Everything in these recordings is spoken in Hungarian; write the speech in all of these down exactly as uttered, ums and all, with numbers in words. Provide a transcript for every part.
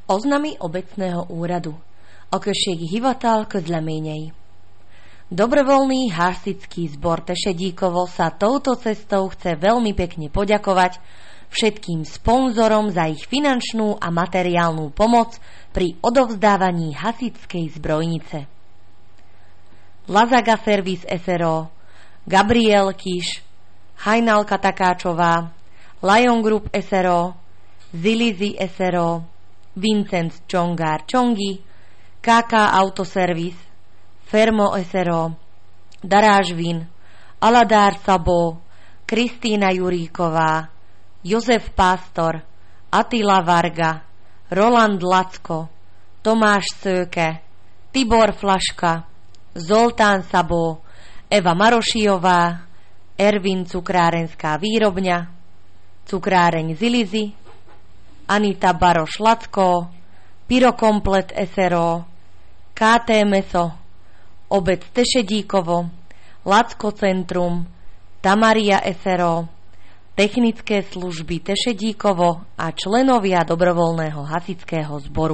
Oznamy obecného úradu. A községi hivatal közleményei. Dobrovoľný hasičský zbor Tešedíkovo sa touto cestou chce veľmi pekne poďakovať všetkým sponzorom za ich finančnú a materiálnu pomoc pri odovzdávaní hasičskej zbrojnice. Lazaga Service es er o, Gabriel Kiš, Hajnalka Takáčová, Lion Group es er o, Zilizi es er o, Vincent Čongár Čongi, ká ká Autoservice, Fermo es er o, Daráž Vin, Aladár Szabó, Kristína Juríková, Jozef Pásztor, Attila Varga, Roland Lacko, Tomáš Szőke, Tibor Flaška, Zoltán Szabó, Eva Marošiová, Ervin Cukrárenská výrobňa, Cukráreň Zilizi, Anita Baroš Lacko, Pyrokomplet es er o, ká té Meso, Obec Tešedíkovo, Lacko Centrum, Tamaria es er o, Technické služby Tešedíkovo a členovia dobrovolného hasičského zboru.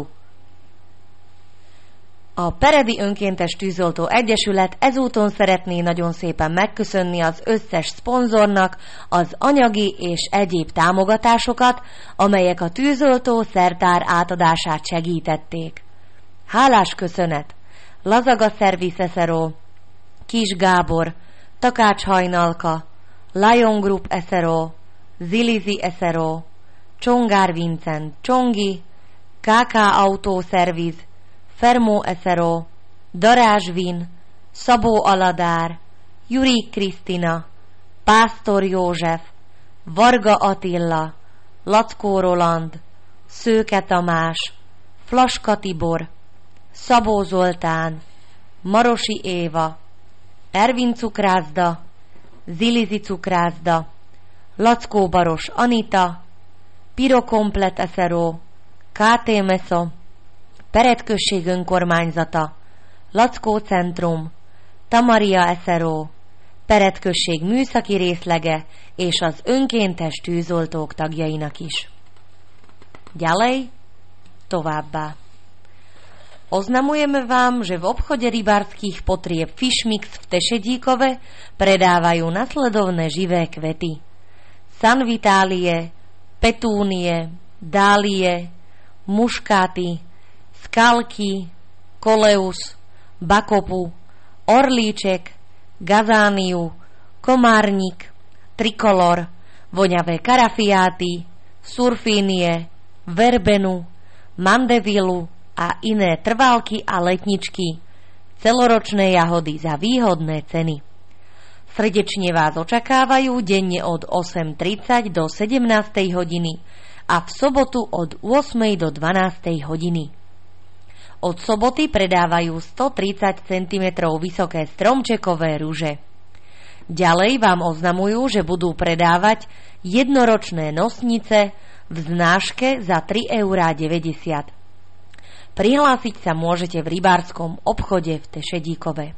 A Peredi Önkéntes Tűzoltó Egyesület ezúton szeretné nagyon szépen megköszönni az összes szponzornak az anyagi és egyéb támogatásokat, amelyek a tűzoltó szertár átadását segítették. Hálás köszönet! Lazaga Service es er o, Kis Gábor, Takács Hajnalka, Lion Group es er o, Zilizi es er o, Csongár Vincent Csongi, ká ká Autoservice, Fermo es er o, Darázs Vin, Szabó Aladár, Jurik Krisztina, Pásztor József, Varga Attila, Lackó Roland, Szőke Tamás, Flaska Tibor, Szabó Zoltán, Marosi Éva, Ervin Cukrászda, Zilizi Cukrászda, Lackó Baros Anita, Pyrokomplet es er o, ká té Meso, Pered község önkormányzata, Lackó Centrum, Tamaria es er o, Pered község műszaki részlege és az önkéntes tűzoltók tagjainak is. Ďalej, továbbá. Oznamujeme vám, že v obchode rybárskych potrieb Fishmix v Tešedíkove predávajú nasledovné živé kvety. Sanvitálie, petúnie, dálie, muškáty, skalky, koleus, bakopu, orlíček, gazániu, komárnik, trikolor, voňavé karafiáty, surfínie, verbenu, mandevilu a iné trválky a letničky, celoročné jahody za výhodné ceny. Srdečne vás očakávajú denne od osem tridsať do sedemnástej hodiny a v sobotu od ôsmej do dvanástej hodiny. Od soboty predávajú stotridsať centimetrov vysoké stromčekové ruže. Ďalej vám oznamujú, že budú predávať jednoročné nosnice v znáške za tri eurá deväťdesiat. Prihlásiť sa môžete v ribárskom obchode v Tešedíkove.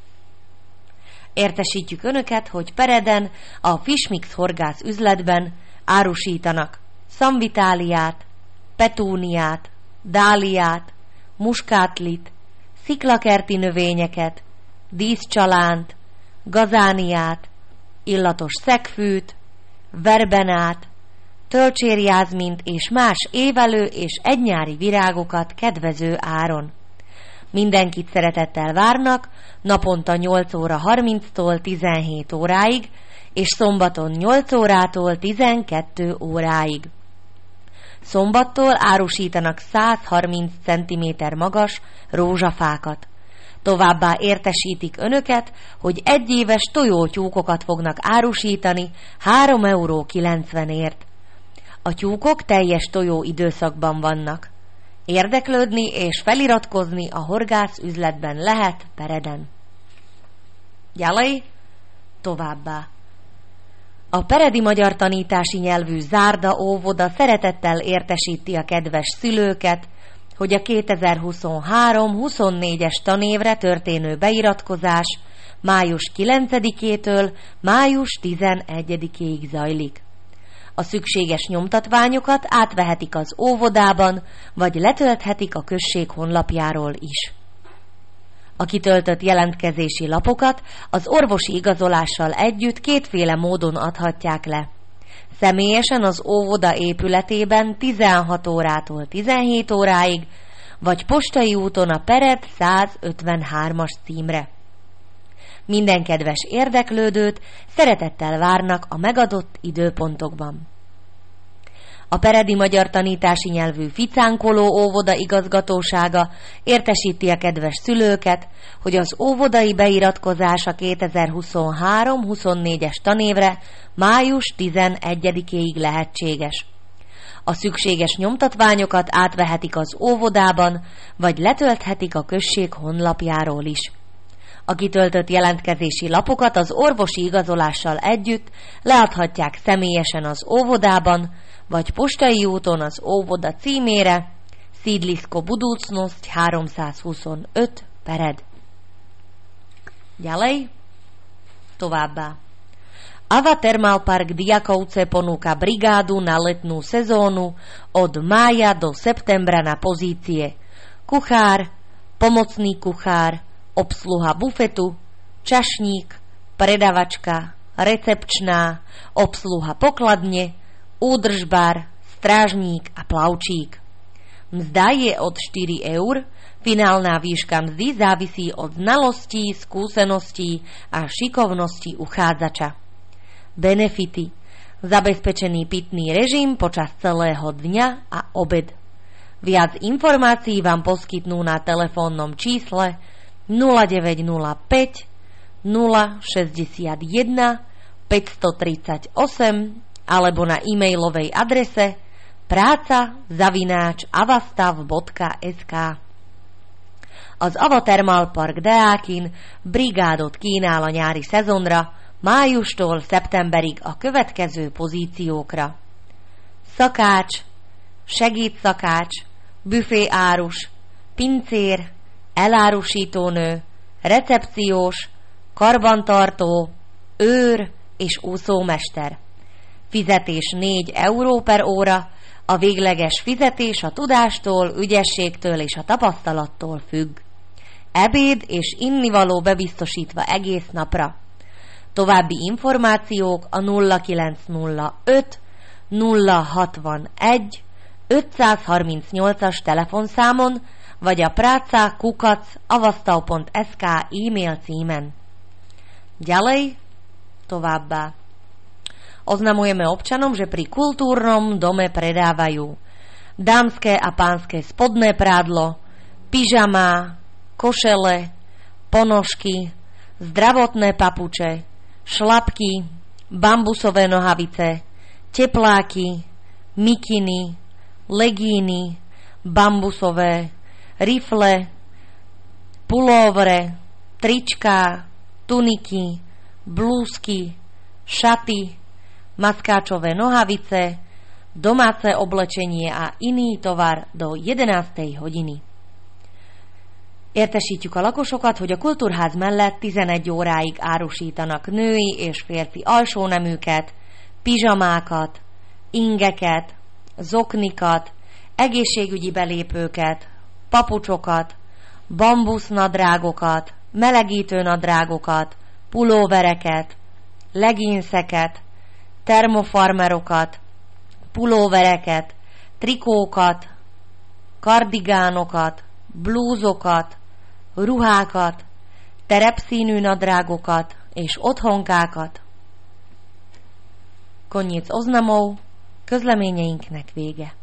Értesítjük Önöket, hogy Pereden a Fishmix horgász üzletben árusítanak szamvitáliát, petúniát, dáliát, muskátlit, sziklakerti növényeket, díszcsalánt, gazániát, illatos szegfűt, verbenát, tölcsérjázmint és más évelő és egynyári virágokat kedvező áron. Mindenkit szeretettel várnak naponta nyolc óra harminctól tizenhét óráig, és szombaton nyolc órától tizenkét óráig. Szombattól árusítanak száz harminc centiméter magas rózsafákat. Továbbá értesítik Önöket, hogy egyéves tojótyúkokat fognak árusítani három euró kilencvenért. A tyúkok teljes tojó időszakban vannak. Érdeklődni és feliratkozni a horgász üzletben lehet Pereden. Ďalej, továbbá. A peredi magyar tanítási nyelvű Zárda óvoda szeretettel értesíti a kedves szülőket, hogy a kétezer-huszonhárom huszonnégyes tanévre történő beiratkozás május kilencedikétől május tizenegyedikéig zajlik. A szükséges nyomtatványokat átvehetik az óvodában, vagy letölthetik a község honlapjáról is. A kitöltött jelentkezési lapokat az orvosi igazolással együtt kétféle módon adhatják le. Személyesen az óvoda épületében tizenhat órától tizenhét óráig, vagy postai úton a Pered százötvenhármas címre. Minden kedves érdeklődőt szeretettel várnak a megadott időpontokban. A peredi magyar tanítási nyelvű ficánkoló óvoda igazgatósága értesíti a kedves szülőket, hogy az óvodai beiratkozás a kétezer-huszonhárom huszonnégyes tanévre május tizenegyedikéig lehetséges. A szükséges nyomtatványokat átvehetik az óvodában, vagy letölthetik a község honlapjáról is. A kitöltött jelentkezési lapokat az orvosi igazolással együtt leadhatják személyesen az óvodában, vagy postai úton az óvoda címére, Sídlisko Budúcnosť háromszázhuszonöt Pered. Ďalej, továbbá. Ava Thermalpark Diakovce ponúka brigádu na letnú sezónu od mája do septembra na pozície kuchár, pomocný kuchár, obsluha bufetu, čašník, predavačka, recepčná, obsluha pokladne, údržbár, strážník a plavčík. Mzda je od štyri eur, finálna výška mzdy závisí od znalostí, skúseností a šikovnosti uchádzača. Benefity: zabezpečený pitný režim počas celého dňa a obed. Viac informácií vám poskytnú na telefónnom čísle nula deväť nula päť nula šesťdesiatjeden päťstotridsaťosem alebo na e-mailovej adrese práca zavináč avastav bodka es ká. Az Ava Thermalpark Deákin brigádot kínál a nyári szezonra, májustól szeptemberig a következő pozíciókra: szakács, segédszakács, büféárus, pincér, elárusítónő, recepciós, karbantartó, őr és úszómester. Fizetés négy euró per óra, a végleges fizetés a tudástól, ügyességtől és a tapasztalattól függ. Ebéd és innivaló bebiztosítva egész napra. További információk a nulla kilencszázöt nulla hatvanegy ötszázharmincnyolcas telefonszámon, vagy a práca kukac avastav pont es ká e-mail címen. Ďalej, továbbá. Oznamujeme občanom, že pri kultúrnom dome predávajú dámske a pánske spodné prádlo, pyžama, košele, ponožky, zdravotné papuče, šlapky, bambusové nohavice, tepláky, mikiny, legíny, bambusové, rifle, pulóvre, tričká, tuniky, blúzky, šaty, maskáčové nohavice, domáce oblečenie a iný tovar do jedenástej hodiny. Értesítjük a lakosokat, hogy a kultúrház mellett tizenegy óráig árusítanak női és férfi alsóneműket, pizsamákat, ingeket, zoknikat, egészségügyi belépőket, papucsokat, bambusznadrágokat, melegítő nadrágokat, pulóvereket, leginszeket, termofarmerokat, pulóvereket, trikókat, kardigánokat, blúzokat, ruhákat, terepszínű nadrágokat és otthonkákat. Koniec oznamov, közleményeinknek vége.